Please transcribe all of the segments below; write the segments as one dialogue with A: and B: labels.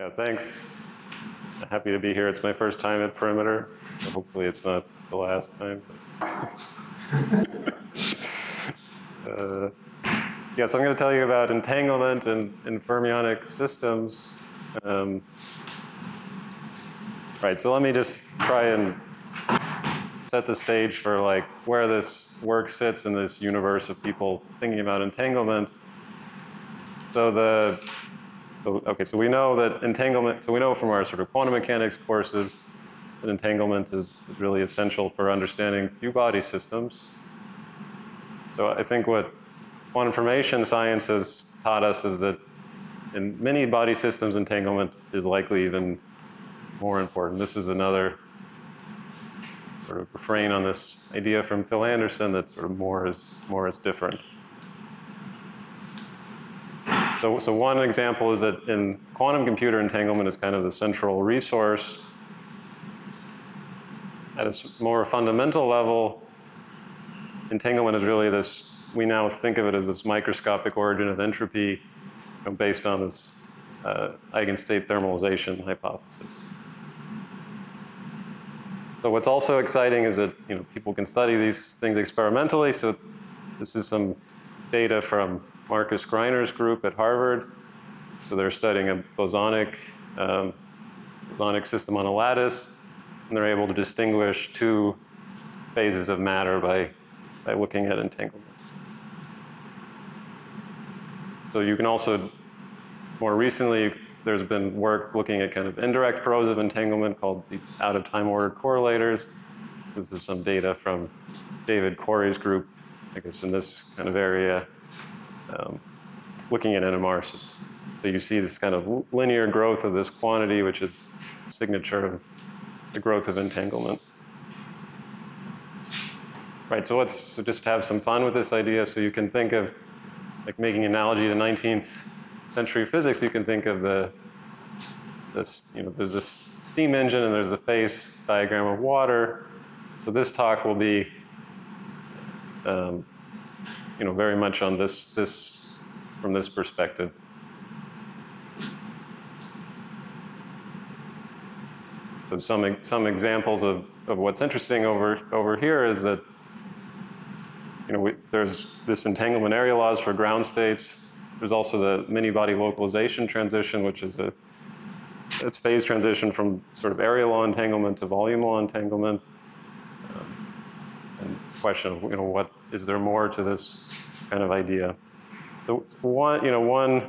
A: Yeah, thanks. Happy to be here. It's my first time at Perimeter, so hopefully it's not the last time. Yeah, so I'm going to tell you about entanglement in fermionic systems. Right, so let me just try and set the stage for like where this work sits in this universe of people thinking about entanglement. So we know that entanglement, so we know from our sort of quantum mechanics courses that entanglement is really essential for understanding few-body systems. So I think what quantum information science has taught us is that in many body systems, entanglement is likely even more important. This is another sort of refrain on this idea from Phil Anderson that sort of more is different. So one example is that in quantum computer, entanglement is kind of the central resource. At a more fundamental level, entanglement is really this, we now think of it as this microscopic origin of entropy based on this eigenstate thermalization hypothesis. So what's also exciting is that people can study these things experimentally. So this is some data from Marcus Greiner's group at Harvard. So they're studying a bosonic system on a lattice, and they're able to distinguish two phases of matter by looking at entanglement. So you can also, more recently, there's been work looking at kind of indirect corrosive entanglement called these out-of-time ordered correlators. This is some data from David Corey's group, I guess in this kind of area, looking at NMR systems. So you see this kind of linear growth of this quantity, which is a signature of the growth of entanglement. Right, so just have some fun with this idea. So you can think of, like making an analogy to 19th century physics, you can think of there's this steam engine and there's a phase diagram of water. So this talk will be, very much on this from this perspective. So some examples of what's interesting over here is that there's this entanglement area laws for ground states. There's also the many-body localization transition, which is it's phase transition from sort of area law entanglement to volume law entanglement. And question of what is there more to this kind of idea? So one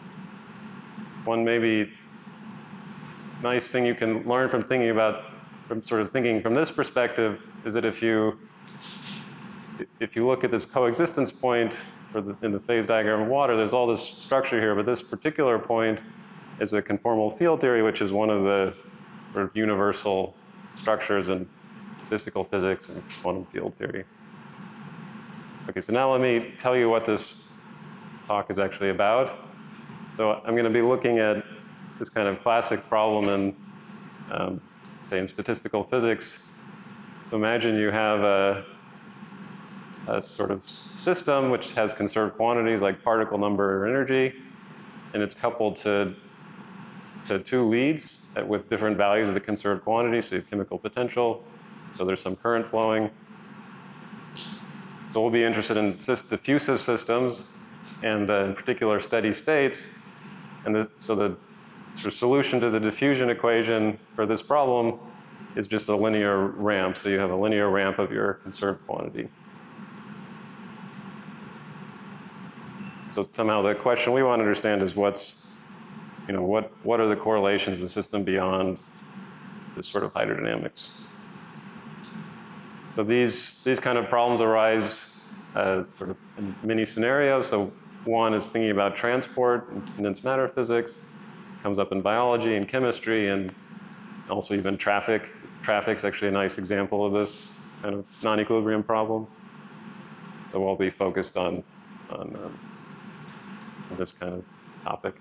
A: maybe nice thing you can learn from thinking from this perspective is that if you look at this coexistence point in the phase diagram of water, there's all this structure here, but this particular point is a conformal field theory, which is one of the sort of universal structures in statistical physics and quantum field theory. Okay, so now let me tell you what this talk is actually about. So I'm going to be looking at this kind of classic problem in, say, in statistical physics. So imagine you have a sort of system which has conserved quantities like particle number or energy, and it's coupled to two leads with different values of the conserved quantity, so you have chemical potential, so there's some current flowing. So we'll be interested in diffusive systems and in particular steady states, and so the sort of solution to the diffusion equation for this problem is just a linear ramp, so you have a linear ramp of your conserved quantity. So somehow the question we want to understand is what are the correlations of the system beyond this sort of hydrodynamics? So these kind of problems arise sort of in many scenarios. So one is thinking about transport and condensed matter physics. Comes up in biology and chemistry and also even traffic. Traffic's actually a nice example of this kind of non-equilibrium problem. So I'll be focused on this kind of topic.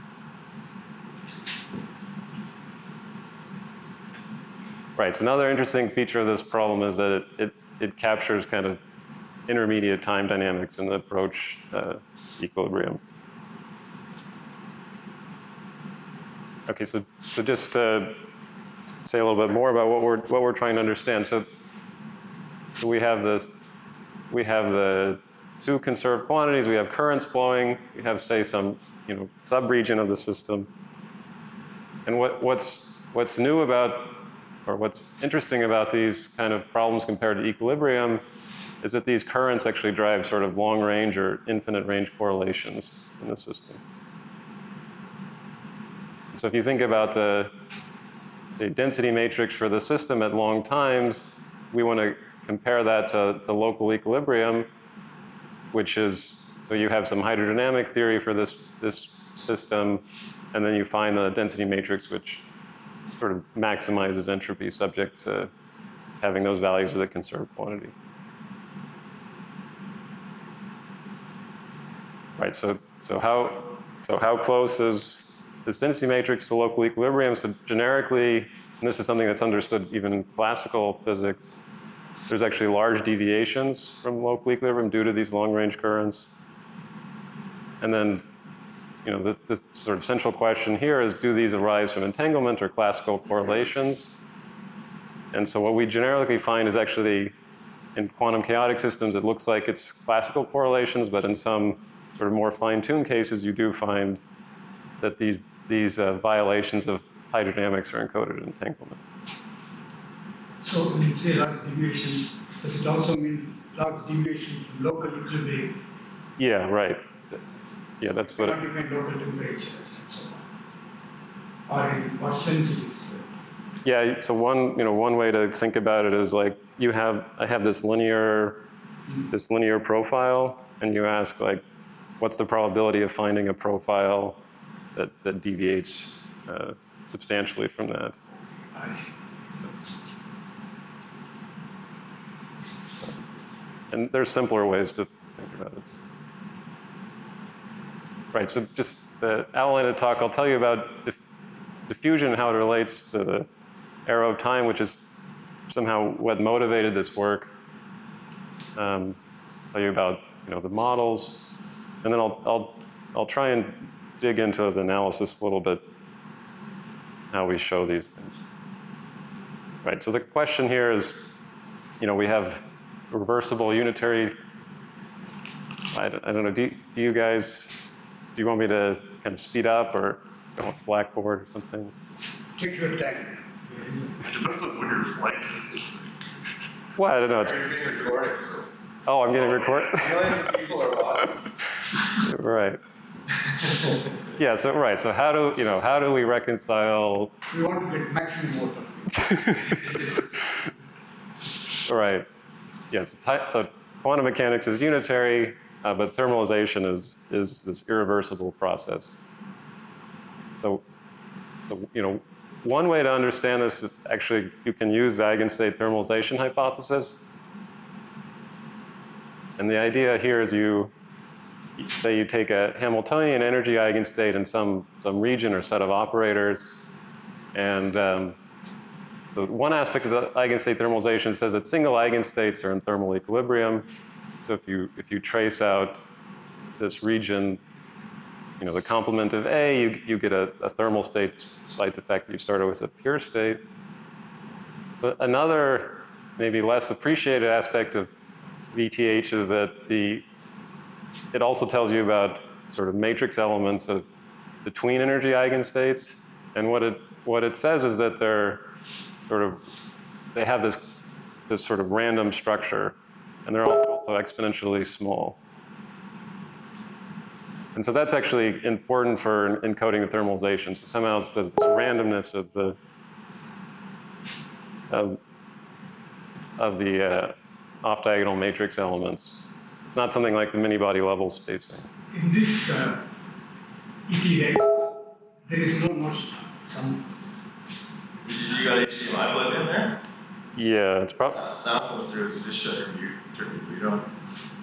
A: Right, so another interesting feature of this problem is that it captures kind of intermediate time dynamics and approach equilibrium. Okay, so just to say a little bit more about what we're trying to understand. So we have the two conserved quantities. We have currents flowing. We have, say, some subregion of the system. And what's new about, or what's interesting about these kind of problems compared to equilibrium is that these currents actually drive sort of long range or infinite range correlations in the system. So if you think about the density matrix for the system at long times, we want to compare that to local equilibrium, which is, so you have some hydrodynamic theory for this system, and then you find the density matrix which sort of maximizes entropy subject to having those values of the conserved quantity. Right, so how close is this density matrix to local equilibrium? So generically, and this is something that's understood even in classical physics, there's actually large deviations from local equilibrium due to these long-range currents. And then, the sort of central question here is, do these arise from entanglement or classical correlations? And so what we generically find is actually, in quantum chaotic systems, it looks like it's classical correlations, but in some sort of more fine-tuned cases, you do find that these violations of hydrodynamics are encoded in entanglement.
B: So when you say large deviations, does it also mean large deviations from local equilibrium?
A: Yeah, right. Yeah, that's what.
B: Not even local temperatures and so on. Or in what sense it is?
A: Yeah. So one way to think about it is like I have this linear profile, and you ask like, what's the probability of finding a profile that deviates substantially from that?
B: I see.
A: And there's simpler ways to think about it. Right, so just the outline of the talk, I'll tell you about diffusion and how it relates to the arrow of time, which is somehow what motivated this work. Tell you about the models, and then I'll try and dig into the analysis a little bit, how we show these things. Right, so the question here is, we have reversible unitary. I don't know. Do you guys? Do you want me to kind of speed up or go on Blackboard or something?
B: Take your time.
C: It depends on when your flight is.
A: Well, I don't know.
D: You're being recorded, so
A: Oh, I'm getting recorded.
D: millions of people are watching.
A: Right. Yeah. So right. So how do we reconcile?
B: We want to get maximum water.
A: Right. Yes. So quantum mechanics is unitary, but thermalization is this irreversible process. So one way to understand this is actually you can use the eigenstate thermalization hypothesis. And the idea here is you take a Hamiltonian energy eigenstate in some region or set of operators, and so one aspect of the eigenstate thermalization says that single eigenstates are in thermal equilibrium. So if you trace out this region, the complement of A, you get a thermal state despite the fact that you started with a pure state. So another maybe less appreciated aspect of VTH is that it also tells you about sort of matrix elements of between energy eigenstates, and what it says is that they have this sort of random structure, and they're also exponentially small. And so that's actually important for encoding the thermalization. So somehow it's this randomness of the off-diagonal matrix elements. It's not something like the many-body level spacing.
B: In this ETH, there is no notion of some.
D: You got HDMI plugged in there?
A: Yeah, it's probably.
D: Sound comes through, so just shut your mute, turn your mute on.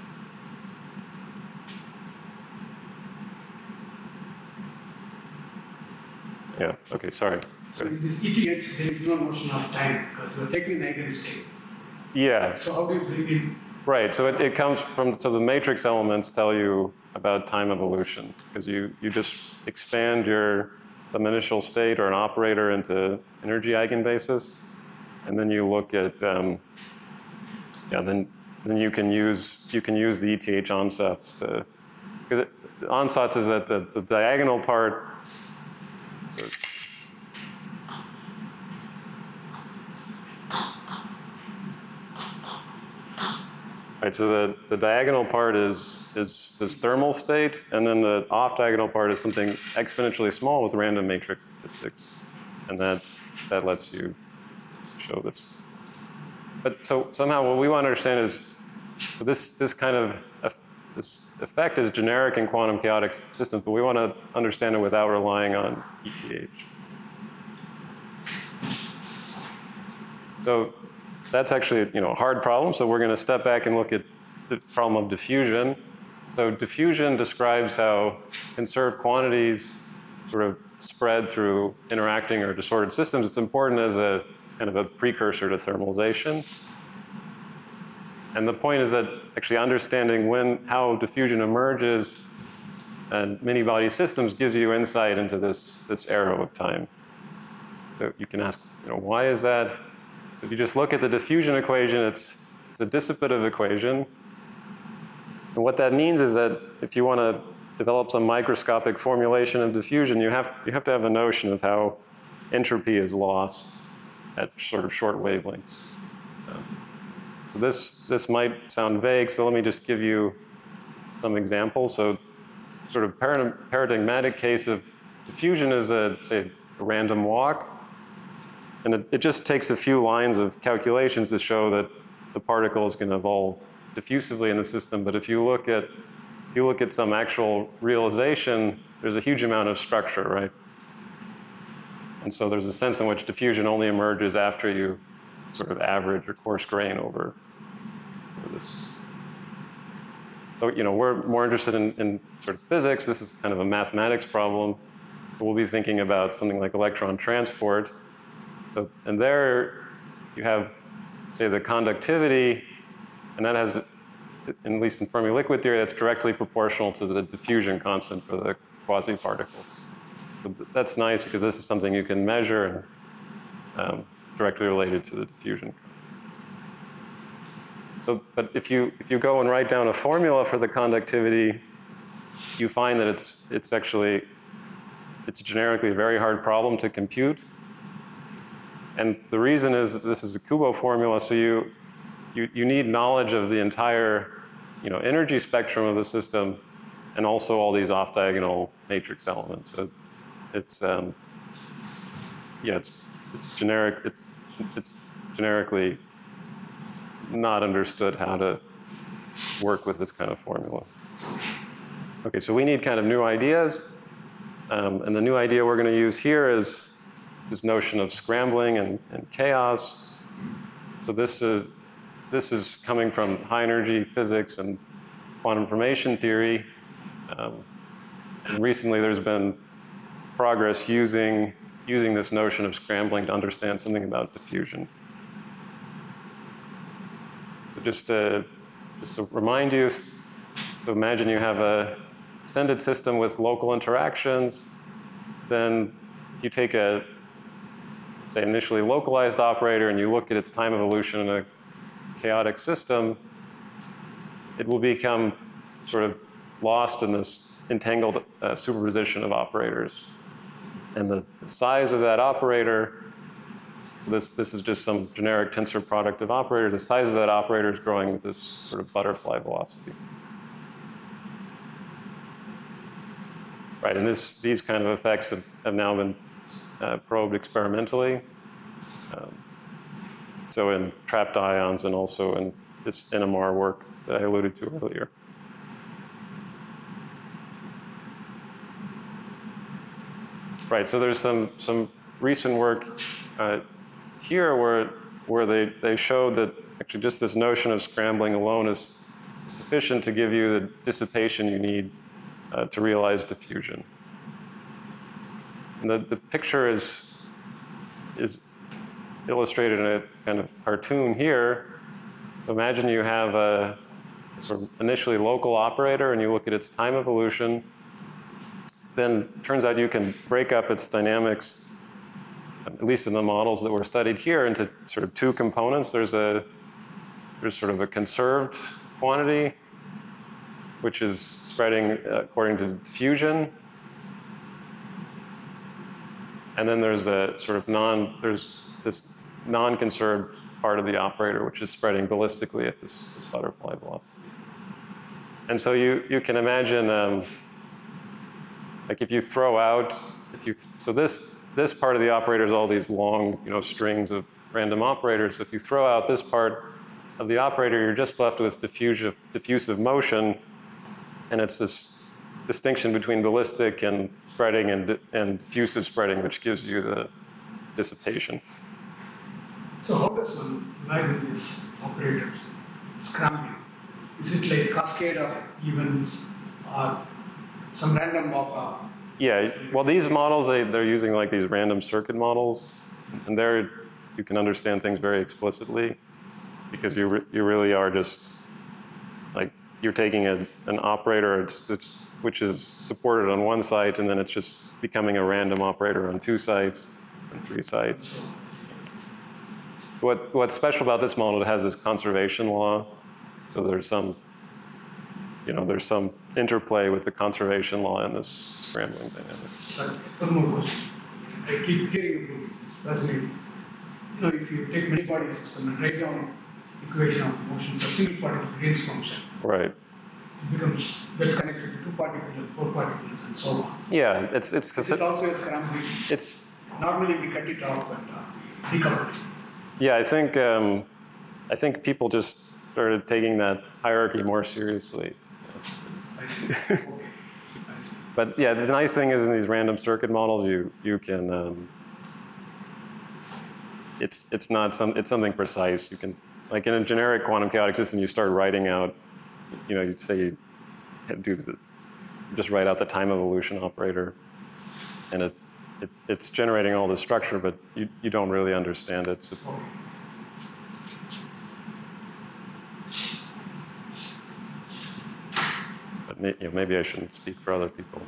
A: Yeah, okay, sorry.
B: So in this ETH, there is no notion of time because we are taking an eigenstate.
A: Yeah.
B: So how do you bring in?
A: Right, so it comes from, so the matrix elements tell you about time evolution, because you just expand your some initial state or an operator into energy eigenbasis, and then you look at then you can use the ETH onsets to, because onsets is that the diagonal part. So, right, so the diagonal part is this thermal state, and then the off-diagonal part is something exponentially small with random matrix statistics, and that lets you show this. But so somehow what we want to understand is this kind of this effect is generic in quantum chaotic systems, but we want to understand it without relying on ETH. So that's actually a hard problem. So we're going to step back and look at the problem of diffusion. So diffusion describes how conserved quantities sort of spread through interacting or disordered systems. It's important as a kind of a precursor to thermalization. And the point is that actually understanding how diffusion emerges in many-body systems gives you insight into this arrow of time. So you can ask, why is that? So if you just look at the diffusion equation, it's a dissipative equation. And what that means is that if you want to develop some microscopic formulation of diffusion, you have to have a notion of how entropy is lost at sort of short wavelengths. So this might sound vague, so let me just give you some examples. So sort of paradigmatic case of diffusion is say a random walk. And it just takes a few lines of calculations to show that the particle is going to evolve diffusively in the system. But if you look at some actual realization, there's a huge amount of structure, right? And so there's a sense in which diffusion only emerges after you sort of average or coarse grain over this. So we're more interested in sort of physics. This is kind of a mathematics problem. So we'll be thinking about something like electron transport. So, and there you have, say, the conductivity, and that has, at least in Fermi liquid theory, that's directly proportional to the diffusion constant for the quasi-particles. So that's nice because this is something you can measure and directly related to the diffusion. So, but if you go and write down a formula for the conductivity, you find that it's generically a very hard problem to compute. And the reason is this is a Kubo formula, so you need knowledge of the entire energy spectrum of the system and also all these off-diagonal matrix elements. So it's generic. It's generically not understood how to work with this kind of formula. Okay, so we need kind of new ideas, and the new idea we're going to use here is this notion of scrambling and chaos. So this is coming from high energy physics and quantum information theory. And recently there's been progress using this notion of scrambling to understand something about diffusion. So just to remind you, so imagine you have a extended system with local interactions, then you take a, say, initially localized operator and you look at its time evolution in a chaotic system, it will become sort of lost in this entangled superposition of operators. And the size of that operator, so this is just some generic tensor product of operator, the size of that operator is growing with this sort of butterfly velocity. Right, and these kind of effects have now been probed experimentally. So in trapped ions and also in this NMR work that I alluded to earlier. Right, so there's some recent work here where they showed that actually just this notion of scrambling alone is sufficient to give you the dissipation you need to realize diffusion. And the picture is illustrated in a kind of cartoon here. So imagine you have a sort of initially local operator and you look at its time evolution. then turns out you can break up its dynamics, at least in the models that were studied here, into sort of two components. There's sort of a conserved quantity, which is spreading according to diffusion. And then there's a sort of there's this non-conserved part of the operator, which is spreading ballistically at this butterfly velocity. And so you can imagine, like if you throw out, so this part of the operator is all these long, strings of random operators. So if you throw out this part of the operator, you're just left with diffusive motion, and it's this distinction between ballistic and spreading and diffusive spreading, which gives you the dissipation.
B: So how does one imagine these operators scrambling? Is it like cascade of events or some random
A: Yeah, well, these models, they're using like these random circuit models, and there you can understand things very explicitly, because you really are just, like, you're taking an operator which is supported on one site, and then it's just becoming a random operator on 2 sites and 3 sites. What's special about this model, it has this conservation law. So there's some interplay with the conservation law in this scrambling dynamic.
B: Sorry, one more question. I keep hearing about this. It's fascinating. If you take many body system and write down equation of motion for single particle Green's function,
A: right?
B: Gets connected to 2 particles and 4 particles and so on.
A: Yeah,
B: Is it also a scrambling?
A: It's
B: normally we cut it off and decouple it.
A: Yeah, I think people just started taking that hierarchy more seriously.
B: I see. Okay. I see.
A: But yeah, the nice thing is in these random circuit models, you can it's something precise. You can, like in a generic quantum chaotic system, you start writing out, you say you just write out the time evolution operator, and it's generating all this structure, but you don't really understand it. So, but maybe I shouldn't speak for other people.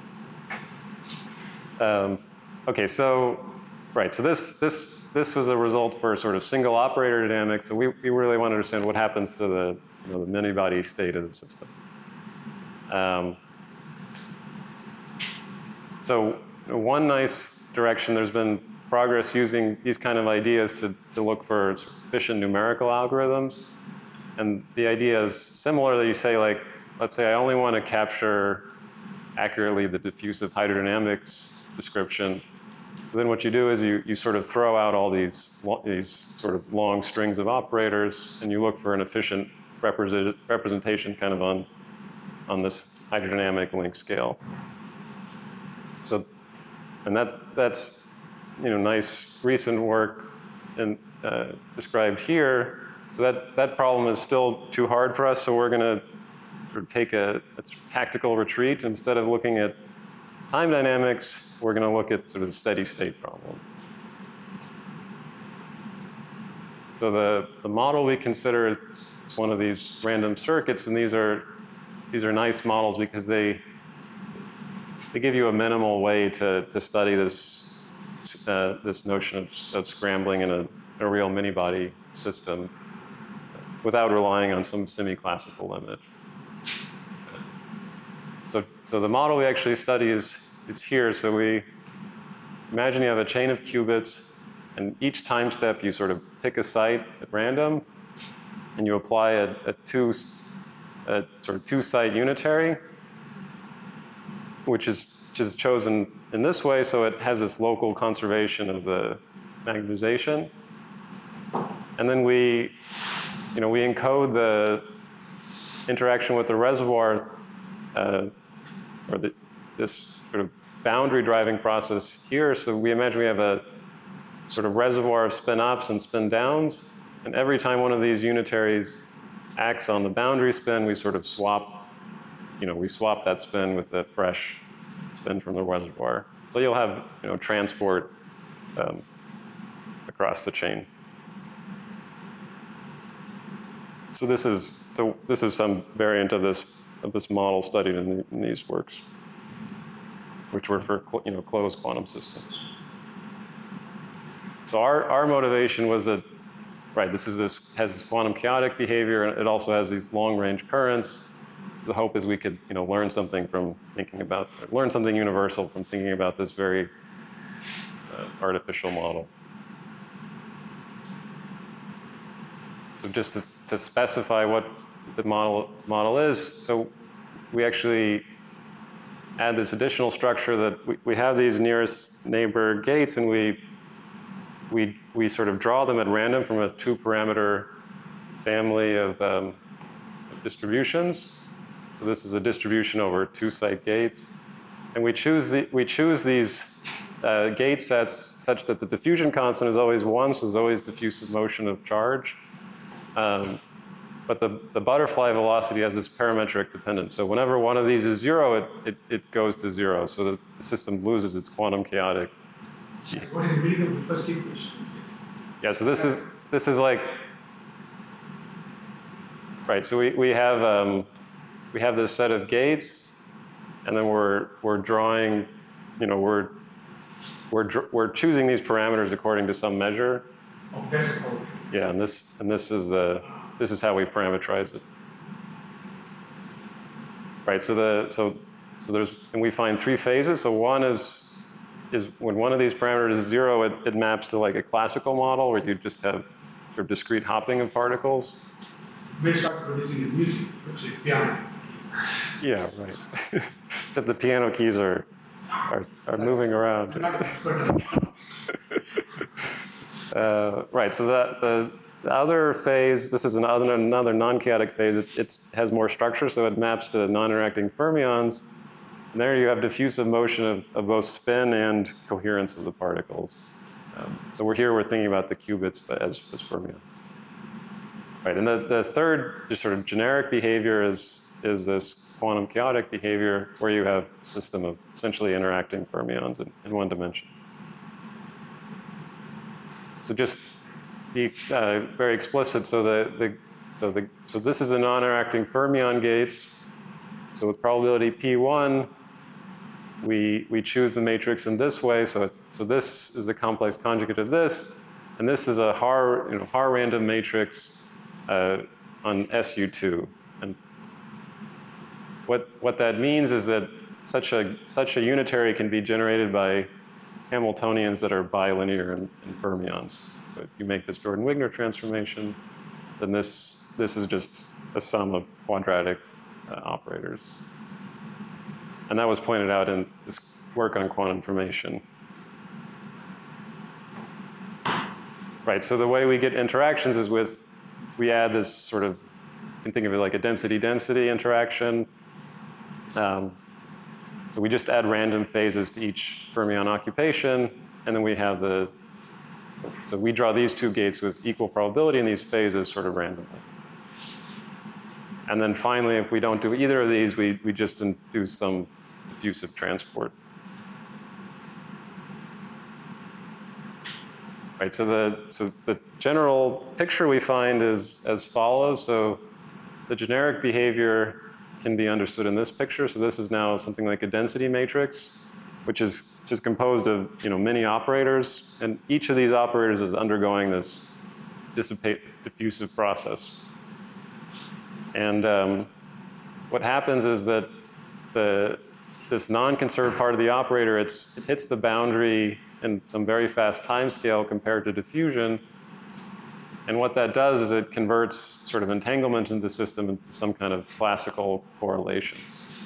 A: Okay, so right, so this was a result for sort of single operator dynamics. So we really want to understand what happens to the the many-body state of the system. So one nice direction, there's been progress using these kind of ideas to look for efficient numerical algorithms. And the idea is similar that you say, like, let's say I only want to capture accurately the diffusive hydrodynamics description. So then what you do is you sort of throw out all these sort of long strings of operators, and you look for an efficient representation kind of on this hydrodynamic length scale. So, and that's nice recent work described here. So that problem is still too hard for us. So we're going to sort of take a tactical retreat. Instead of looking at time dynamics, we're going to look at sort of steady state problem. So the model we consider is one of these random circuits, and these are nice models because they give you a minimal way to study this notion of scrambling in a real mini-body system without relying on some semi-classical limit. So the model we actually study is here. So we imagine you have a chain of qubits, and each time step you sort of pick a site at random, and you apply a sort of 2-site unitary, which is chosen in this way, so it has this local conservation of the magnetization. And then we encode the interaction with the reservoir, or this sort of boundary driving process here. So we imagine we have a sort of reservoir of spin ups and spin downs, and every time one of these unitaries acts on the boundary spin, we sort of swap that spin with the fresh spin from the reservoir. So you'll have transport across the chain. So this is some variant of this model studied in these works. which were for closed quantum systems. So our motivation was that, right, has this quantum chaotic behavior, and it also has these long-range currents. The hope is we could learn something universal from thinking about this very artificial model. So just to specify what the model is, so we actually add this additional structure that we have these nearest neighbor gates, and we sort of draw them at random from a 2-parameter family of distributions. So this is a distribution over 2-site gates, and we choose these gate sets such that the diffusion constant is always 1, so there's always diffusive motion of charge. But the butterfly velocity has this parametric dependence. So whenever one of these is 0, it goes to 0. So the system loses its quantum chaotic.
B: What is the meaning of the first equation?
A: Yeah, so this is like, right, so we have this set of gates, and then we're drawing, we're choosing these parameters according to some measure.
B: Oh, that's the
A: Yeah, and this is how we parameterize it. Right. So and we find 3 phases. So one is when one of these parameters is 0, it maps to like a classical model where you just have sort of discrete hopping of particles.
B: We start producing a music, which is piano.
A: Yeah, right. Except the piano keys are moving around.
B: I'm not an expert on
A: Right. So the other phase, this is another non-chaotic phase. It has more structure, so it maps to non-interacting fermions. And there you have diffusive motion of both spin and coherence of the particles. So we're thinking about the qubits as fermions. Right. And the third just sort of generic behavior is this quantum chaotic behavior where you have a system of essentially interacting fermions in one dimension. So just be very explicit. So this is a non-interacting fermion gates. So with probability P1, we choose the matrix in this way. So this is the complex conjugate of this, and this is a Haar random matrix on SU2. And what that means is that such a unitary can be generated by Hamiltonians that are bilinear in fermions. So if you make this Jordan-Wigner transformation, then this is just a sum of quadratic operators. And that was pointed out in this work on quantum information. Right, so the way we get interactions is we add this sort of, you can think of it like a density-density interaction. So we just add random phases to each fermion occupation, and then we have so we draw these 2 gates with equal probability in these phases sort of randomly. And then finally, if we don't do either of these, we just do some diffusive transport. Right, so the general picture we find is as follows. So the generic behavior can be understood in this picture. So this is now something like a density matrix, which is just composed of many operators, and each of these operators is undergoing this diffusive process. And what happens is that this non-conserved part of the operator, it hits the boundary in some very fast time scale compared to diffusion. And what that does is it converts sort of entanglement into the system into some kind of classical correlations.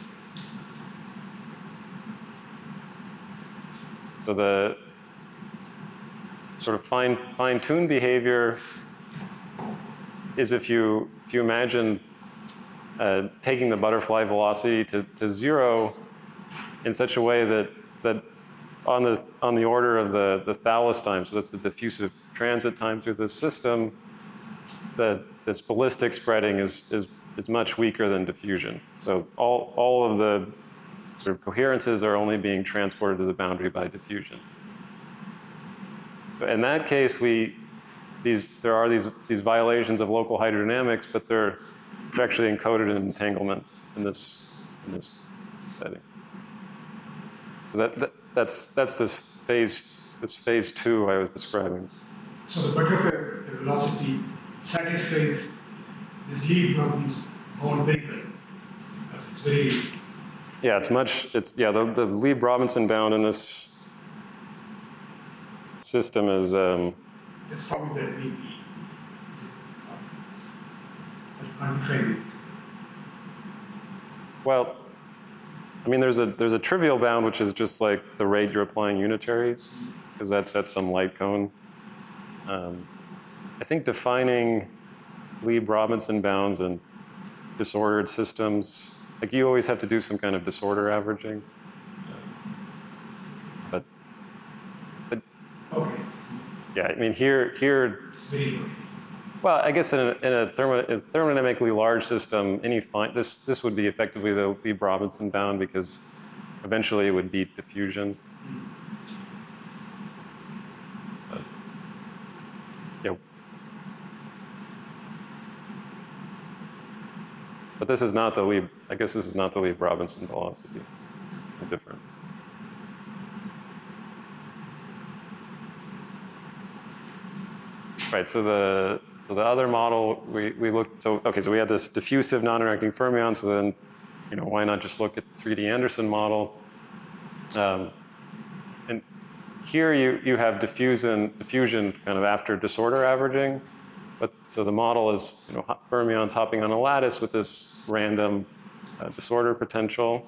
A: So the sort of fine-tuned behavior is if you imagine taking the butterfly velocity to 0 in such a way that on the order of the Thales time, so that's the diffusive transit time through the system, this ballistic spreading is much weaker than diffusion. So all of the sort of coherences are only being transported to the boundary by diffusion. So in that case, there are these violations of local hydrodynamics, but they're actually encoded in entanglement in this setting. That's this phase two I was describing.
B: So the butterfly velocity satisfies this Lie-Brobens bound very well. Because it's very.
A: Yeah, the Lie-Robinson bound in this system is.
B: That's probably that we unfriendly.
A: Well, I mean, there's a trivial bound, which is just like the rate you're applying unitaries, because that's at some light cone. I think defining Lie-Robinson bounds and disordered systems, like you always have to do some kind of disorder averaging. But
B: Okay.
A: yeah, I mean here.
B: It's very low.
A: Well, I guess in a thermodynamically large system, this would be effectively the Lie-Robinson bound because eventually it would beat diffusion. But, yeah. But this is not the I guess this is not the Lie-Robinson velocity. They're different. Right. So the other model we looked. So we had this diffusive non-interacting fermion. So then, why not just look at the 3D Anderson model? And here you have diffusion kind of after disorder averaging. But so the model is fermions hopping on a lattice with this random disorder potential,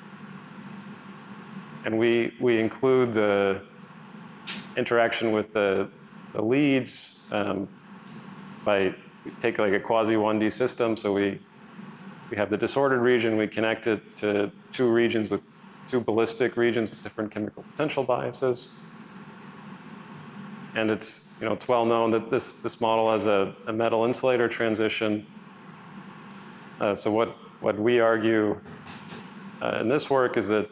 A: and we include the interaction with the leads by take like a quasi 1D system. So we have the disordered region. We connect it to two ballistic regions with different chemical potential biases. And it's well known that this model has a metal insulator transition. So what we argue in this work is that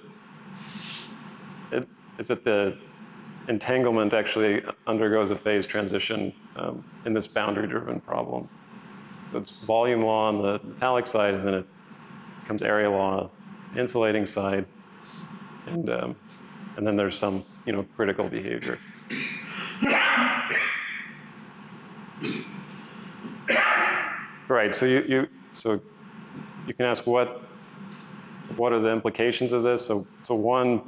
A: the entanglement actually undergoes a phase transition in this boundary-driven problem. So it's volume law on the metallic side, and then it becomes area law on the insulating side, and then there's some critical behavior. Right. So you can ask what are the implications of this? So one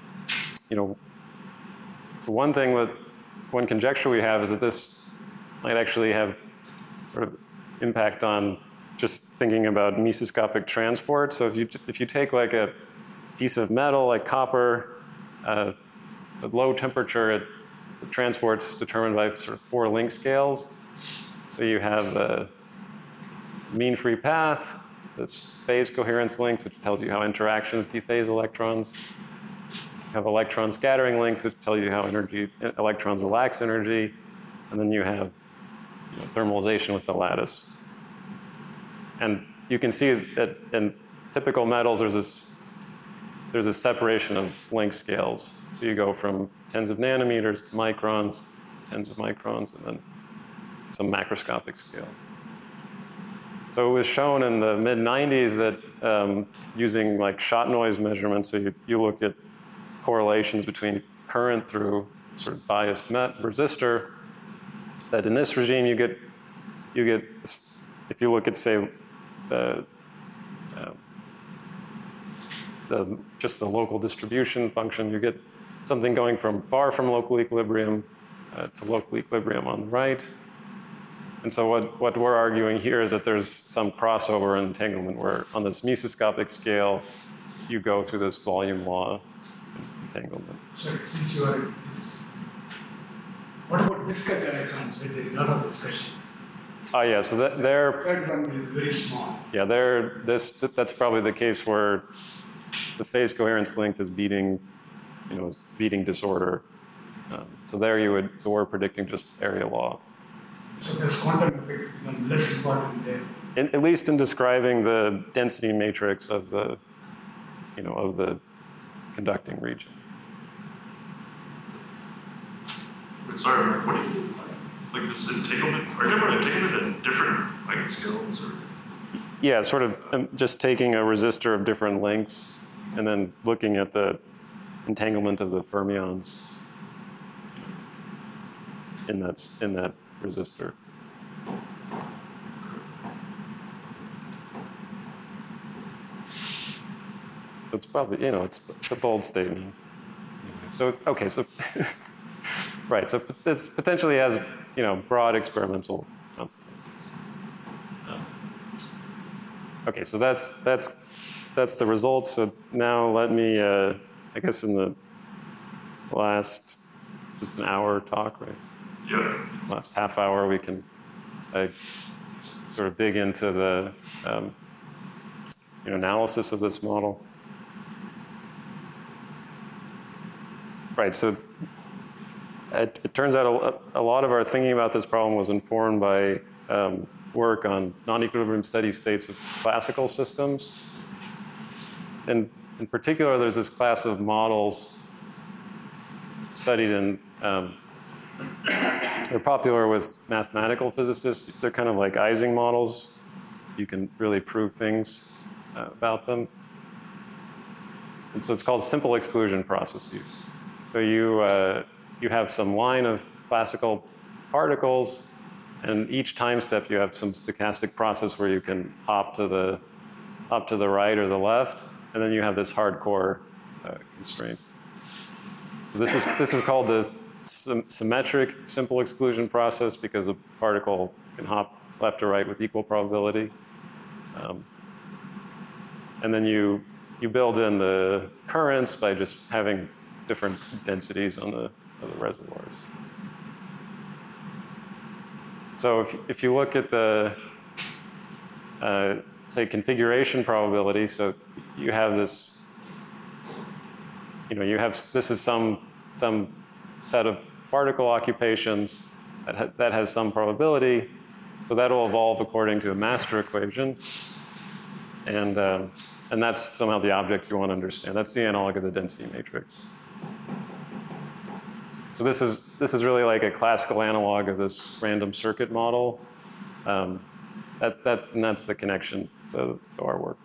A: conjecture we have is that this might actually have sort of impact on just thinking about mesoscopic transport. So if you take like a piece of metal like copper, at low temperature, the transport's determined by sort of 4 length scales. So you have the mean free path, this phase coherence lengths, which tells you how interactions dephase electrons. You have electron scattering lengths that tell you how electrons relax energy, and then you have thermalization with the lattice. And you can see that in typical metals, there's a separation of length scales. So you go from tens of nanometers to microns, tens of microns, and then some macroscopic scale. So it was shown in the mid-90s that using like shot noise measurements, so you look at correlations between current through sort of biased resistor, that in this regime you get if you look at say just the local distribution function, you get something going from far from local equilibrium to local equilibrium on the right. And so what we're arguing here is that there's some crossover entanglement where on this mesoscopic scale, you go through this volume law entanglement.
B: So since you are what about viscous electrons where there is a lot of discussion?
A: Oh yeah, so they're
B: Third one will be very small.
A: Yeah, that's probably the case where the phase coherence length is beating disorder. So there we're predicting just area law.
B: So does quantum effect become less important there?
A: At least in describing the density matrix of the conducting region.
C: Wait, sorry, what do you like this entanglement? Are you talking about entanglement at different length scales? Or?
A: Yeah, sort of just taking a resistor of different lengths and then looking at the entanglement of the fermions in that resistor. It's probably, it's a bold statement. So, okay, so, right, so this potentially has, broad experimental consequences. Okay, so that's the results. So now let me, I guess in the last, just an hour talk, right?
C: Yeah.
A: Last half hour, we can sort of dig into the analysis of this model. Right, so it turns out a lot of our thinking about this problem was informed by work on non-equilibrium steady states of classical systems. And in particular, there's this class of models studied in, they're popular with mathematical physicists. They're kind of like Ising models. You can really prove things about them. And so it's called simple exclusion processes. So you have some line of classical particles, and each time step you have some stochastic process where you can hop to the right or the left, and then you have this hardcore constraint. So this is called the symmetric simple exclusion process because a particle can hop left or right with equal probability. And then you build in the currents by just having different densities on the reservoirs. So if you look at the say configuration probability, so you have this, this is some set of particle occupations that has some probability, so that will evolve according to a master equation, and that's somehow the object you want to understand. That's the analog of the density matrix. So this is really like a classical analog of this random circuit model. And that's the connection to our work.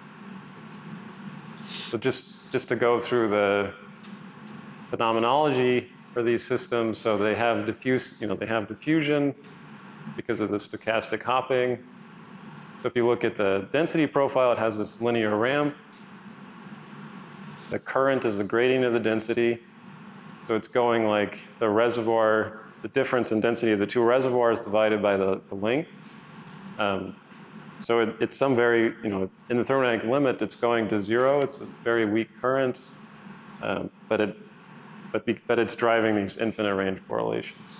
A: So just to go through the phenomenology for these systems, so they have diffusion because of the stochastic hopping. So if you look at the density profile, it has this linear ramp. The current is the gradient of the density. So it's going like the reservoir, the difference in density of the two reservoirs divided by the length. So it's some very, in the thermodynamic limit, it's going to zero. It's a very weak current, but it's driving these infinite range correlations.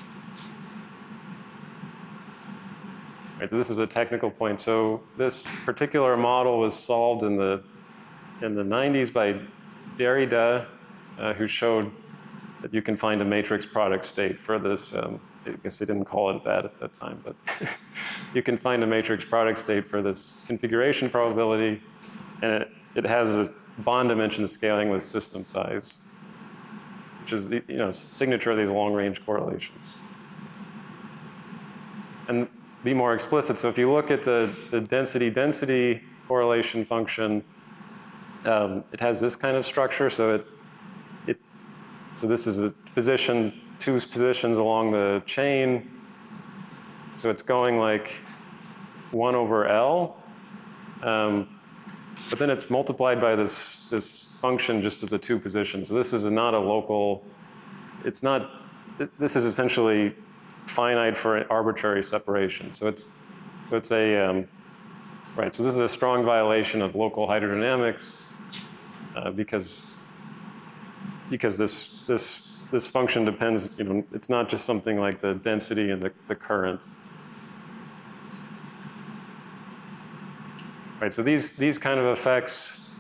A: Right, so this is a technical point. So this particular model was solved in the 90s by Derrida, who showed that you can find a matrix product state for this. I guess they didn't call it that at that time, but you can find a matrix product state for this configuration probability, and it has a bond dimension scaling with system size, which is the signature of these long-range correlations. And be more explicit. So if you look at the density correlation function, it has this kind of structure. So so this is a two positions along the chain. So it's going like 1 over L, but then it's multiplied by this function just of the two positions. So this is not a local. It's not. This is essentially finite for arbitrary separation. So it's a right. So this is a strong violation of local hydrodynamics because this function depends. It's not just something like the density and the current. Right. So these kind of effects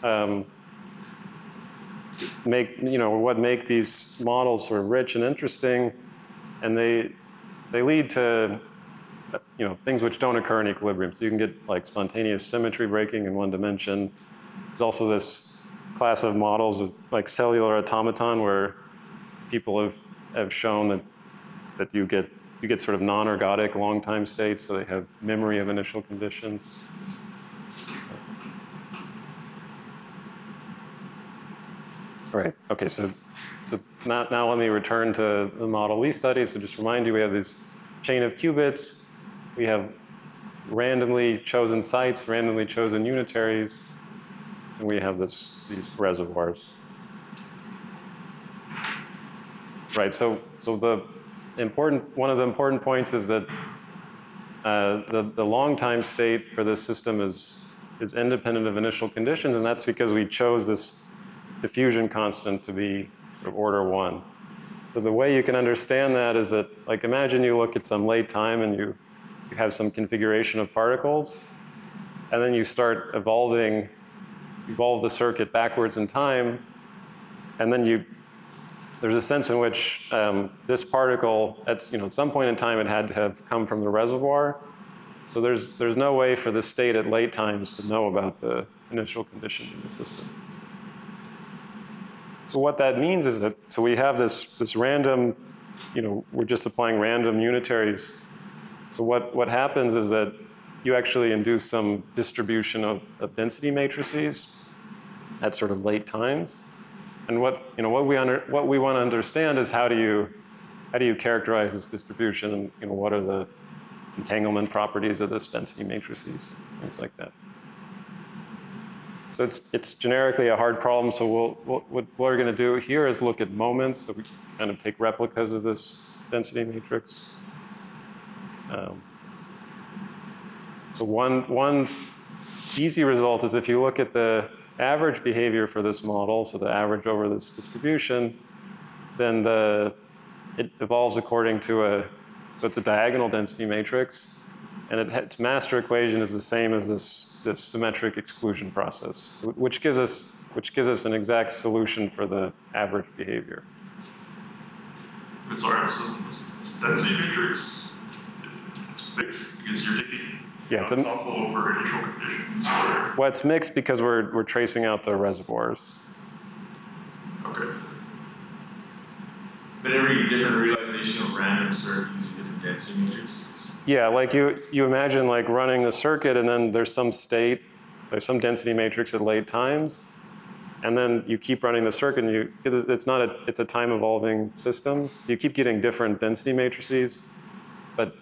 A: make these models sort of rich and interesting, and they lead to things which don't occur in equilibrium. So you can get like spontaneous symmetry breaking in one dimension. There's also this class of models of like cellular automaton where people have shown that you get sort of non-ergodic long time states, so they have memory of initial conditions. Right. Okay. So now let me return to the model we studied. So just remind you, we have this chain of qubits. We have randomly chosen sites, randomly chosen unitaries, and we have these reservoirs. Right. So one of the important points is that the long time state for this system is independent of initial conditions, and that's because we chose this diffusion constant to be of order 1. So the way you can understand that is that, like, imagine you look at some late time and you have some configuration of particles, and then you start evolve the circuit backwards in time, and then there's a sense in which this particle, at some point in time, it had to have come from the reservoir. So there's no way for the state at late times to know about the initial condition in the system. So what that means is that, so we have this random, we're just applying random unitaries. So what happens is that you actually induce some distribution of density matrices at sort of late times. And what we want to understand is how do you characterize this distribution, and what are the entanglement properties of this density matrices, things like that. So it's generically a hard problem. So what we're going to do here is look at moments. So we kind of take replicas of this density matrix. So one easy result is if you look at the average behavior for this model, so the average over this distribution, then it evolves according to so it's a diagonal density matrix, and its master equation is the same as this symmetric exclusion process, which gives us an exact solution for the average behavior.
C: Sorry, so this density matrix, it's mixed because you're taking ensemble over initial conditions? Or?
A: Well, it's mixed because we're tracing out the reservoirs.
C: Okay.
D: But every different realization of random circuit using different density matrices.
A: Yeah, like you imagine like running the circuit, and then there's some density matrix at late times, and then you keep running the circuit, and it's a time evolving system. So you keep getting different density matrices, but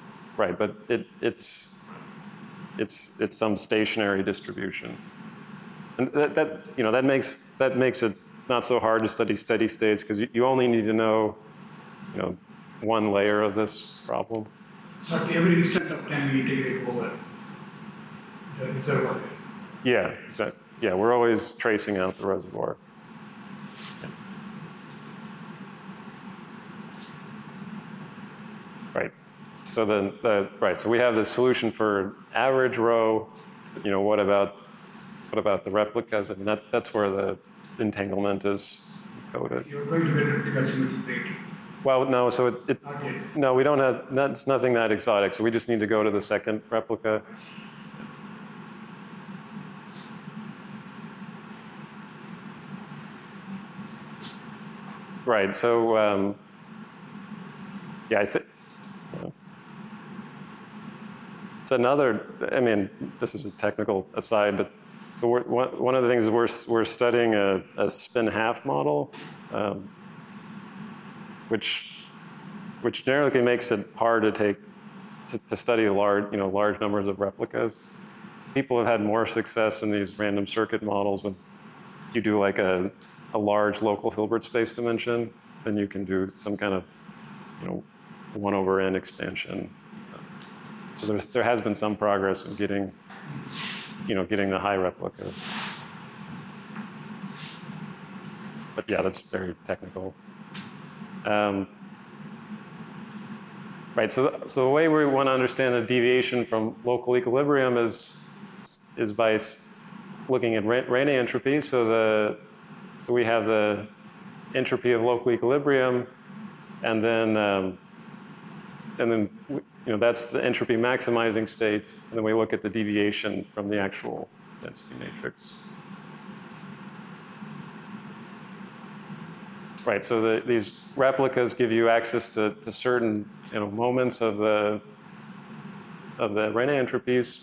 A: it's some stationary distribution, and that makes it not so hard to study steady states, because you only need to know one layer of this problem.
B: So at every instant of time, we integrate over the reservoir.
A: Yeah, exactly. Yeah, we're always tracing out the reservoir. Yeah. Right. So so we have the solution for average row. What about the replicas? And that's where the entanglement is coded.
B: You're going to get replica symmetry breaking.
A: Well, no. So
B: No,
A: we don't have. That's nothing that exotic. So we just need to go to the second replica. Right. So yeah, it's another. I mean, this is a technical aside, but so one of the things is we're studying a spin half model, which generally makes it hard to study large numbers of replicas. People have had more success in these random circuit models when you do like a large local Hilbert space dimension, then you can do some kind of 1/n expansion. So there has been some progress in getting the high replicas. But yeah, that's very technical. Right. So the way we want to understand the deviation from local equilibrium is by looking at Rayleigh entropy. So we have the entropy of local equilibrium, and then that's the entropy maximizing state, and then we look at the deviation from the actual density matrix. Right. So these replicas give you access to certain moments of the Rayleigh entropies,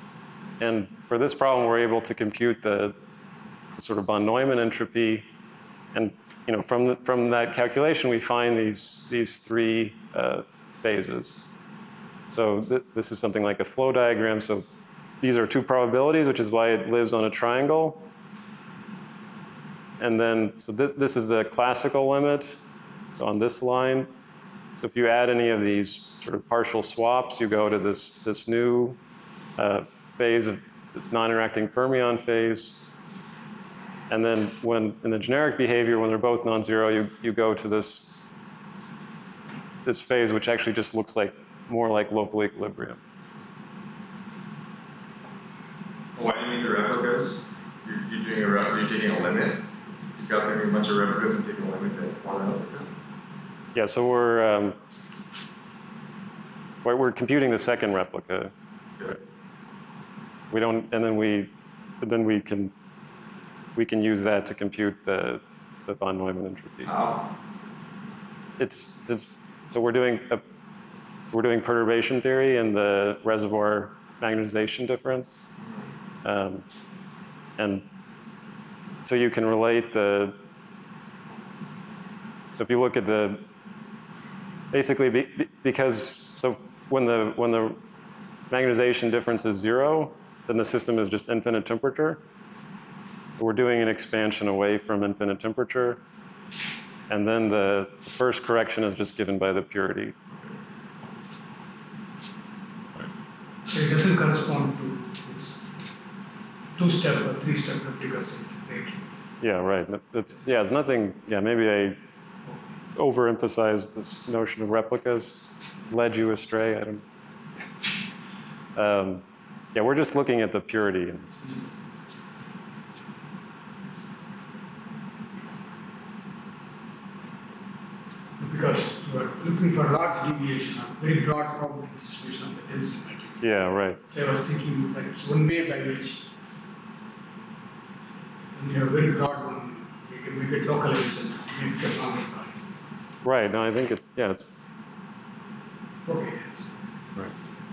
A: and for this problem, we're able to compute the sort of von Neumann entropy And from that calculation, we find these three phases. So this is something like a flow diagram. So these are two probabilities, which is why it lives on a triangle. And then, so this is the classical limit. So on this line, so if you add any of these sort of partial swaps, you go to this new phase of this non-interacting fermion phase. And then in the generic behavior, when they're both non-zero, you go to this phase, which actually just looks more like local equilibrium.
D: Why do you need the replicas? You're taking a limit? You're calculating a bunch of replicas and taking a limit to one replica?
A: Yeah, so we're computing the second replica.
D: Good.
A: We don't, and then we can use that to compute the von Neumann entropy.
D: How?
A: So we're doing perturbation theory and the reservoir magnetization difference, and so you can relate so if you look at basically because when the magnetization difference is zero, then the system is just infinite temperature. So we're doing an expansion away from infinite temperature. And then the first correction is just given by the purity.
B: So it doesn't correspond to this two-step or three-step replicas, right?
A: Yeah, right. It's nothing, maybe I overemphasized this notion of replicas, led you astray, I don't know. We're just looking at the purity.
B: Because you are looking for large deviation, a very broad probability distribution of the density matrix.
A: Yeah, right.
B: So I was thinking that it's one way by which, when you have a very broad one, you can make it localized and make it a non-organic.
A: Right. No, I think it's
B: okay. Yes.
A: right.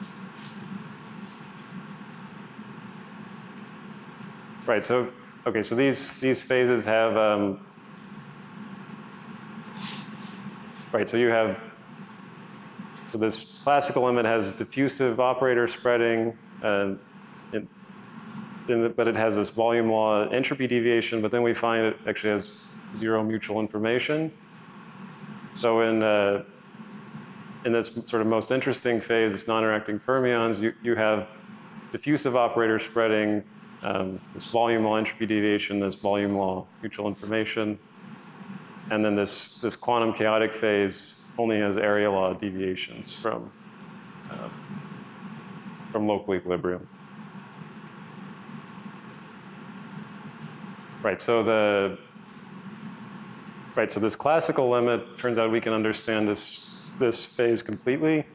A: Right. So okay. So these phases have right. So you have this classical limit has diffusive operator spreading, but it has this volume law entropy deviation. But then we find it actually has zero mutual information. So in this sort of most interesting phase, this non-interacting fermions, you have diffusive operator spreading, this volume law entropy deviation, this volume law mutual information, and then this quantum chaotic phase only has area law deviations from local equilibrium. Right. So so this classical limit, turns out we can understand this phase completely.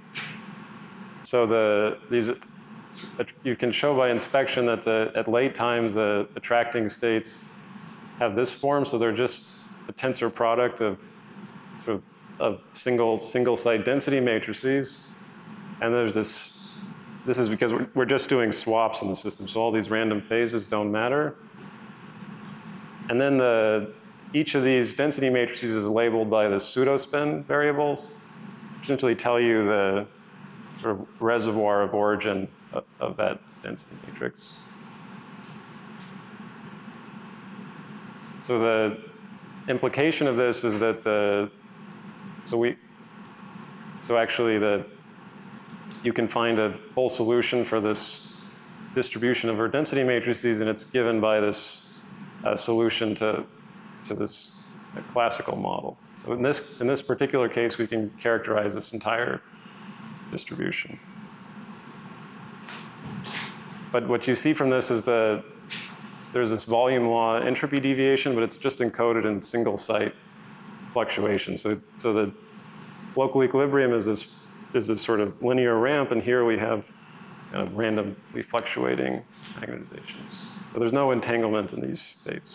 A: So you can show by inspection that at late times the attracting states have this form, so they're just a tensor product of single site density matrices. And there's this is because we're just doing swaps in the system, so all these random phases don't matter. And then each of these density matrices is labeled by the pseudospin variables, which essentially tell you the sort of reservoir of origin of that density matrix. So the implication of this is that you can find a full solution for this distribution of our density matrices, and it's given by this solution to this classical model. So in this particular case, we can characterize this entire distribution. But what you see from this is that there's this volume law entropy deviation, but it's just encoded in single site fluctuation. So the local equilibrium is this sort of linear ramp, and here we have kind of randomly fluctuating magnetizations. So there's no entanglement in these states.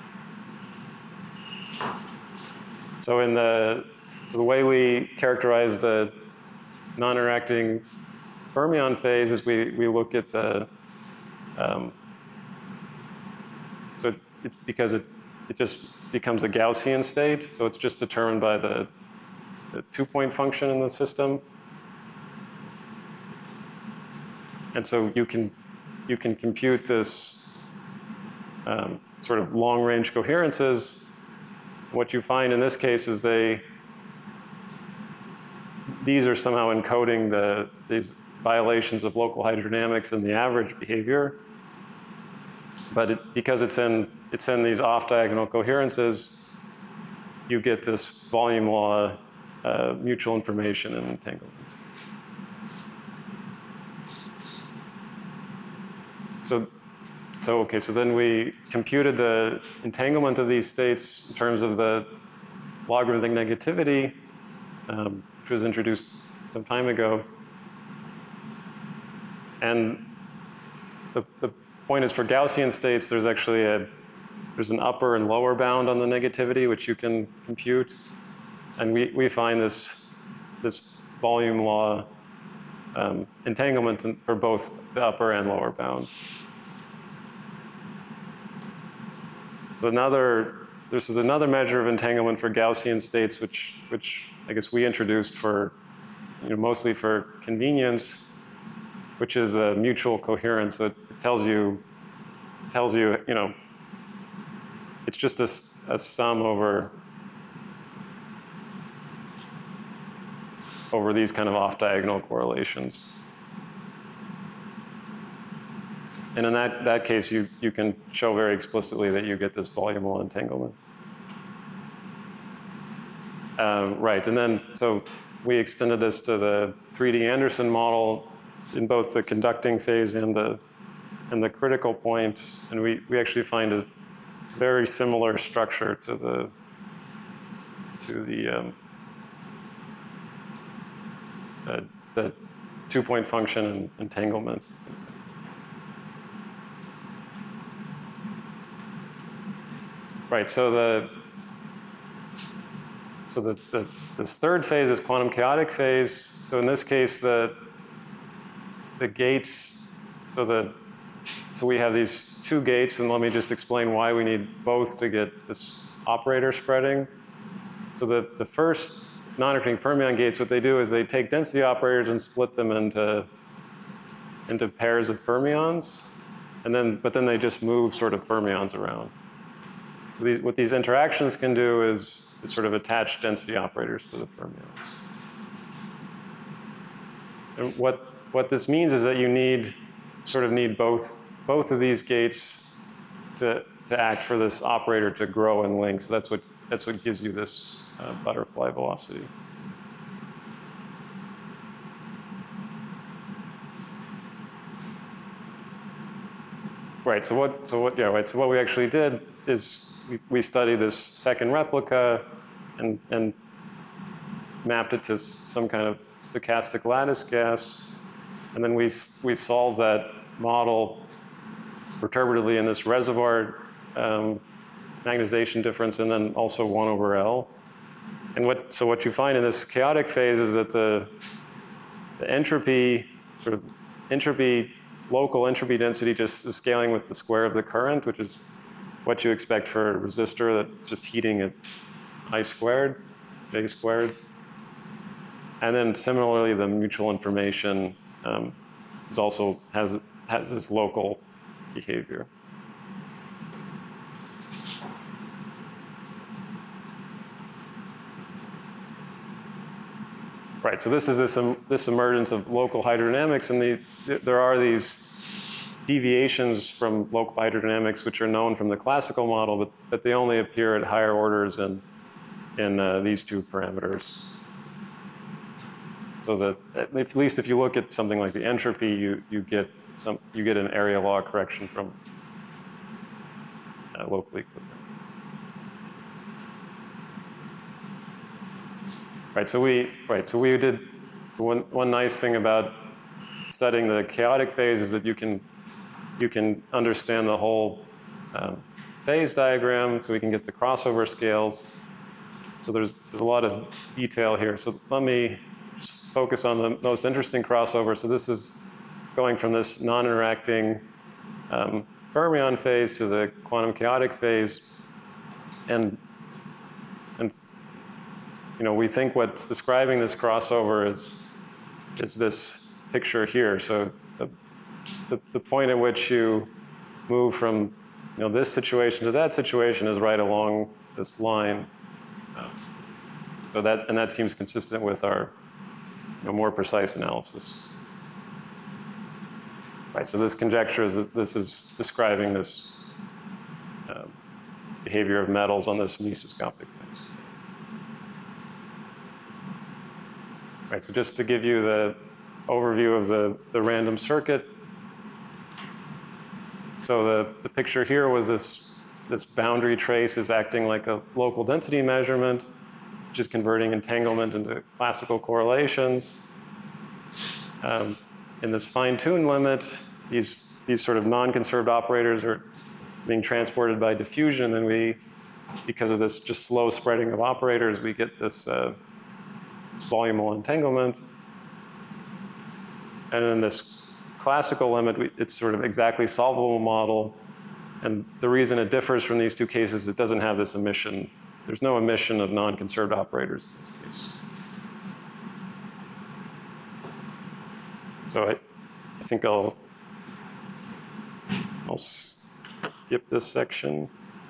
A: So the way we characterize the non-interacting fermion phase is we look at because it just becomes a Gaussian state. So it's just determined by the 2-point function in the system. And so you can compute this sort of long-range coherences. What you find in this case is these are somehow encoding these violations of local hydrodynamics in the average behavior. But because it's in these off-diagonal coherences, you get this volume law mutual information and entanglement. So then we computed the entanglement of these states in terms of the logarithmic negativity, which was introduced some time ago. And the point is, for Gaussian states, there's actually there's an upper and lower bound on the negativity, which you can compute. And we find this volume law entanglement for both the upper and lower bound. So this is another measure of entanglement for Gaussian states, which I guess we introduced for, mostly for convenience, which is a mutual coherence. So it tells you, it's just a sum over these kind of off-diagonal correlations. And in that case, you can show very explicitly that you get this volume law entanglement. Right, and then so we extended this to the 3D Anderson model in both the conducting phase and the critical point, and we actually find a very similar structure to the 2-point function and entanglement. Right, so this third phase is quantum chaotic phase. So in this case, the gates, so we have these two gates, and let me just explain why we need both to get this operator spreading. So the first non-recurring fermion gates, what they do is they take density operators and split them into pairs of fermions, but then they just move sort of fermions around. So what these interactions can do is sort of attach density operators to the fermions. And what this means is that you need both of these gates to act for this operator to grow and link. So that's what gives you this butterfly velocity. Right. So what we actually did is we studied this second replica and mapped it to some kind of stochastic lattice gas, and then we solved that model perturbatively in this reservoir magnetization difference, and then also 1 over L. And what you find in this chaotic phase is that the entropy, local entropy density just is scaling with the square of the current, which is what you expect for a resistor that's just heating at I squared, J squared. And then similarly, the mutual information has this local behavior. Right, so this is this emergence of local hydrodynamics, and there are these deviations from local hydrodynamics which are known from the classical model, but they only appear at higher orders in these two parameters. So that at least if you look at something like the entropy, you get an area law correction from local equilibrium. Right, so we did one nice thing about studying the chaotic phase is that you can understand the whole phase diagram, so we can get the crossover scales. So there's a lot of detail here. So let me just focus on the most interesting crossover. So this is going from this non-interacting fermion phase to the quantum chaotic phase. And we think what's describing this crossover is this picture here. So the point at which you move from this situation to that situation is right along this line. So that seems consistent with our more precise analysis. Right, so this conjecture is describing this behavior of metals on this mesoscopic base. Right, so just to give you the overview of the random circuit. So the picture here was this boundary trace is acting like a local density measurement, which is converting entanglement into classical correlations. In this fine-tuned limit, these sort of non-conserved operators are being transported by diffusion, and then because of this just slow spreading of operators, we get this volumal entanglement. And in this classical limit, it's sort of exactly solvable model. And the reason it differs from these two cases, it doesn't have this emission. There's no emission of non-conserved operators in this case. So I think I'll skip this section.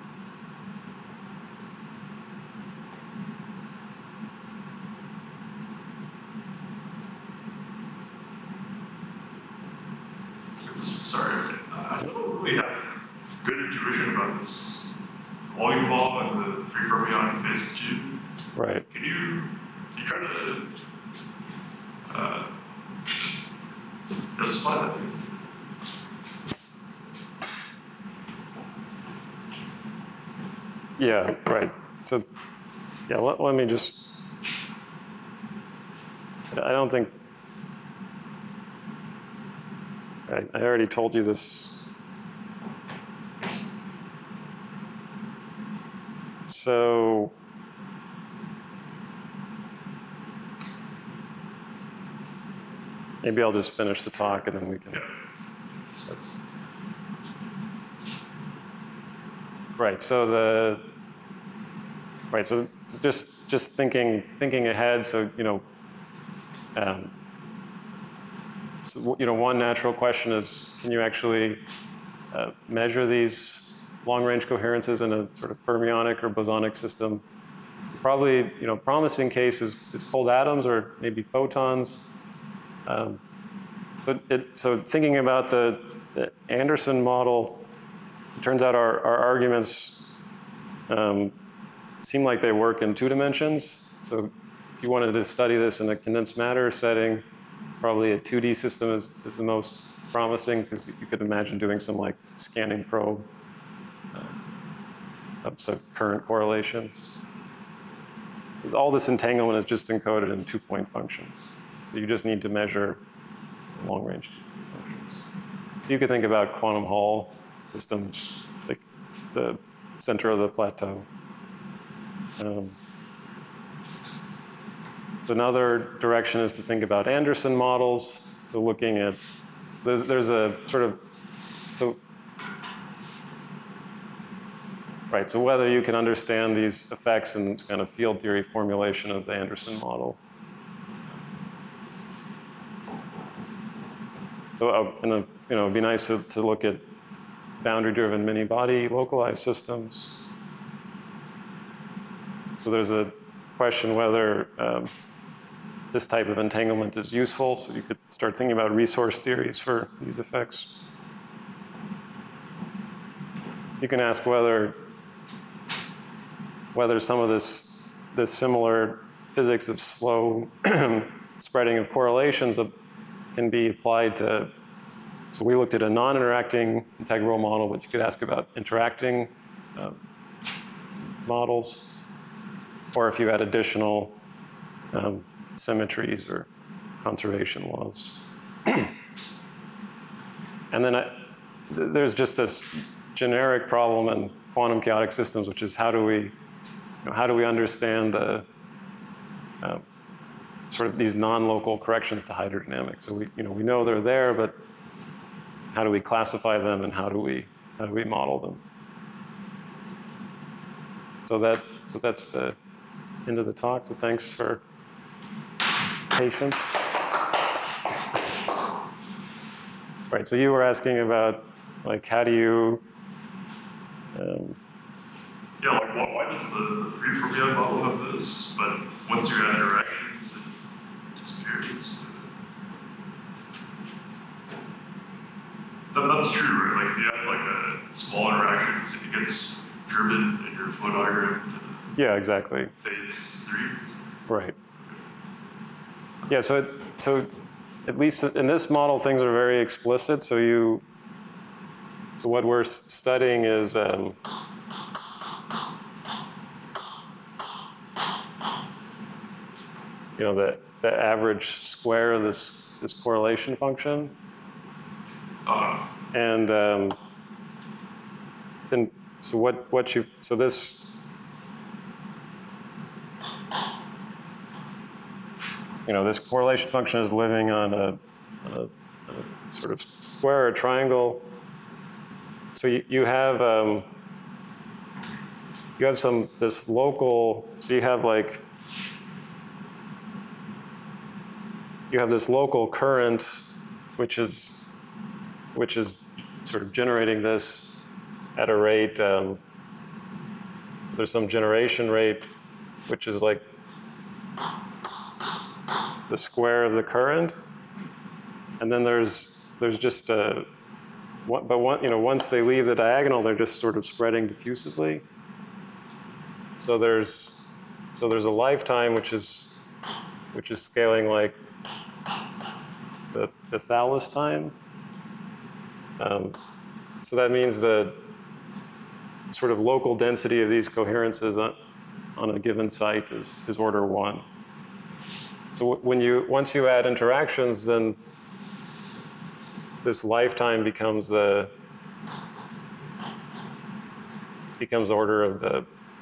C: Sorry, I still really have good intuition about this volume law and the free fermionic phase tube.
A: Right.
C: Can you try to justify that?
A: Yeah, right. So, yeah, let me just, I don't think, I already told you this. So, maybe I'll just finish the talk and then we can.
C: Yeah.
A: Right. So so just thinking ahead. So one natural question is, can you actually measure these long-range coherences in a sort of fermionic or bosonic system? So probably, promising case is cold atoms or maybe photons. So thinking about the Anderson model, it turns out our arguments seem like they work in 2 dimensions. So if you wanted to study this in a condensed matter setting, probably a 2D system is the most promising, because you could imagine doing some like scanning probe of some current correlations. All this entanglement is just encoded in 2-point functions. So you just need to measure long-range functions. You could think about quantum Hall systems, like the center of the plateau. So another direction is to think about Anderson models. So looking at, there's a sort of, so whether you can understand these effects in kind of field theory formulation of the Anderson model. So it'd be nice to look at boundary-driven many-body localized systems. So there's a question whether this type of entanglement is useful. So you could start thinking about resource theories for these effects. You can ask whether some of this similar physics of slow spreading of correlations can be applied to. So we looked at a non-interacting integral model, but you could ask about interacting models, or if you had additional symmetries or conservation laws. And then there's just this generic problem in quantum chaotic systems, which is how do we understand the sort of these non-local corrections to hydrodynamics? So we know they're there, but how do we classify them and how do we model them? So that's the end of the talk. So thanks for patience. Right, so you were asking about, like, how do you,
C: Yeah, like why does the free fermion model have this, but once you're at interactions, it disappears? That's true, right? Like if you have like a small interactions, it gets driven in your flow diagram to
A: yeah, exactly.
C: phase 3.
A: Right. Yeah, so at least in this model, things are very explicit. So what we're studying is, the average square of this correlation function. And so this, this correlation function is living on a sort of square or triangle. So you have this local, so you have this local current, which is sort of generating this at a rate. There's some generation rate, which is like the square of the current, and then there's just once they leave the diagonal, they're just sort of spreading diffusively. So there's a lifetime which is scaling like the Thales time. So that means the sort of local density of these coherences on a given site is order 1. So once you add interactions, then this lifetime becomes the order of the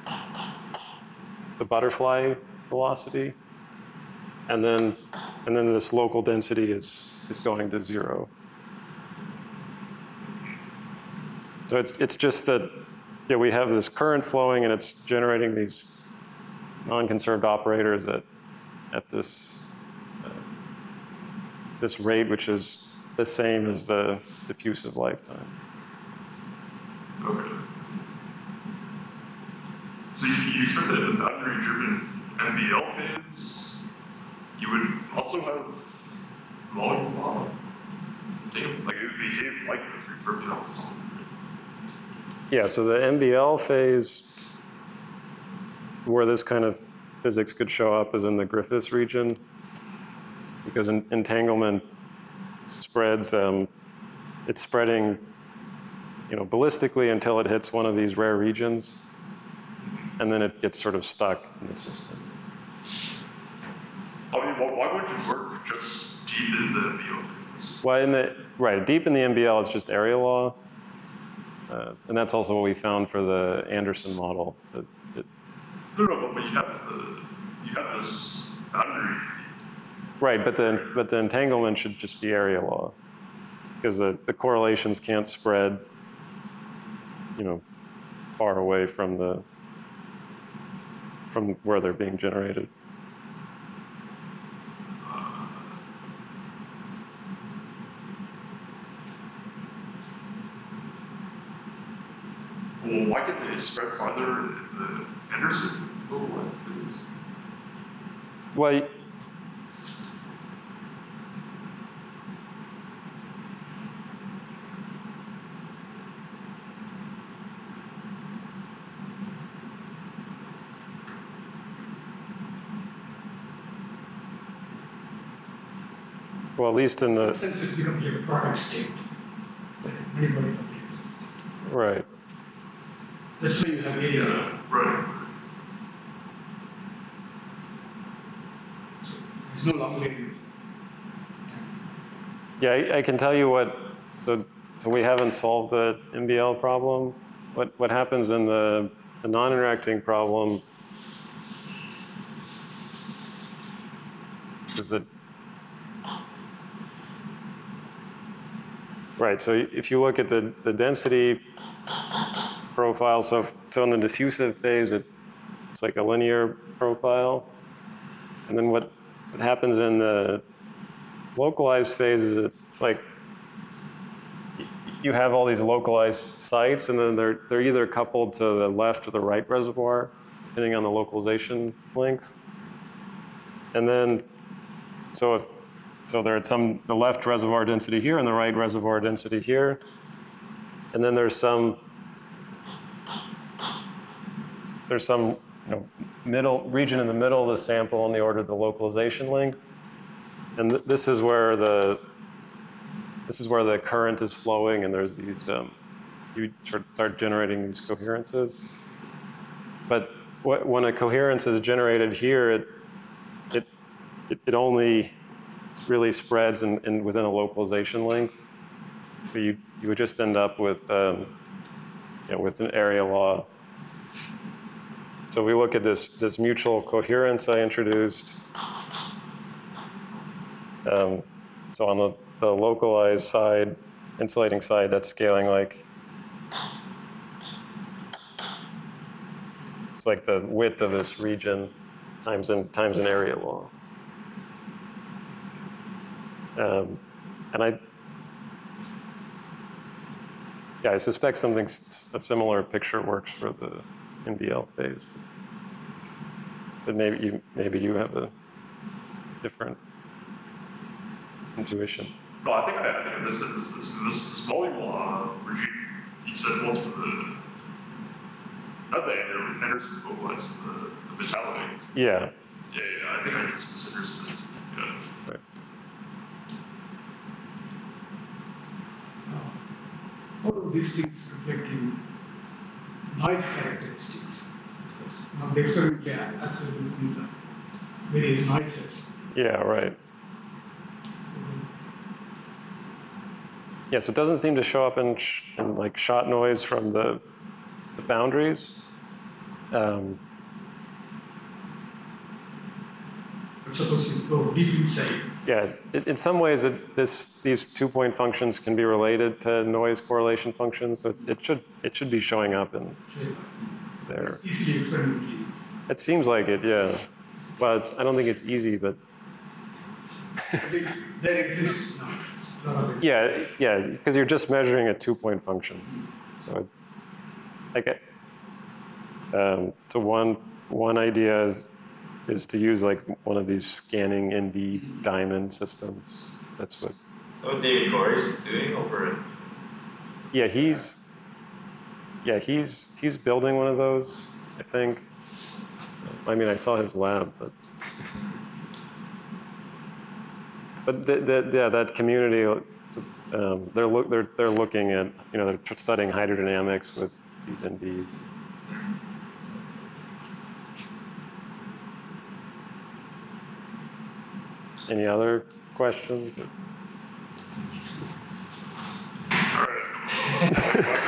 A: butterfly velocity, and then this local density is going to 0. So it's just that we have this current flowing and it's generating these non-conserved operators at this rate, which is the same as the diffusive lifetime.
C: Okay. So you expect that in the boundary-driven MBL phase, you would also have volume law? Damn, like it would behave like the free fermion system.
A: Yeah, so the MBL phase, where this kind of physics could show up, is in the Griffiths region, because entanglement spreads, it's spreading, ballistically until it hits one of these rare regions, and then it gets sort of stuck in the system.
C: I mean, why would you work just deep in the MBL phase?
A: Well, deep in the MBL is just area law. And that's also what we found for the Anderson model.
C: No, but you have this boundary.
A: Right, but the entanglement should just be area law, because the correlations can't spread, far away from where they're being generated.
C: Well, why can't they spread farther in the Anderson localized things?
A: Well, at least in the...
B: Since it becomes like a product state, it's like many places.
A: Right.
B: That's why you have area.
C: Right.
B: So there's no long way.
A: Yeah, I can tell you what, so we haven't solved the MBL problem. What happens in the non-interacting problem is that, right, so if you look at the density profile, so in the diffusive phase, it's like a linear profile. And then what happens in the localized phase is it, like, you have all these localized sites, and then they're either coupled to the left or the right reservoir, depending on the localization length. And then, so they're at the left reservoir density here and the right reservoir density here. And then there's some middle region in the middle of the sample in the order of the localization length. And this is where the current is flowing, and there's these, you start generating these coherences. But when a coherence is generated here, it only really spreads within a localization length. So you would just end up with, with an area law. So we look at this mutual coherence I introduced. So on the localized side, insulating side, that's scaling like, it's like the width of this region times an area law. And I suspect a similar picture works for the NBL phase. But maybe you have a different intuition.
C: No, I think this volume law regime, you said was for not the Anderson localized, the metallic.
A: Yeah.
C: Yeah, I think I just misunderstood. Yeah.
A: Right.
B: How do these things reflect in noise characteristics? Now, the experiment, actually with these various noises.
A: Yeah, right. Yeah, so it doesn't seem to show up in like shot noise from the boundaries.
B: But suppose you go deep inside.
A: Yeah, in some ways, these 2-point functions can be related to noise correlation functions. So it should be showing up in there.
B: It's easily experimentally.
A: It seems like it, yeah. Well, I don't think it's easy, but
B: At least there exists now.
A: yeah, because you're just measuring a 2-point function. So, so one idea is to use like one of these scanning ND diamond systems. That's what.
D: So David Corey's doing over.
A: Yeah, he's building one of those, I think. I mean, I saw his lab, but that community, they're looking at, they're studying hydrodynamics with these NDs. Any other questions?
C: All right.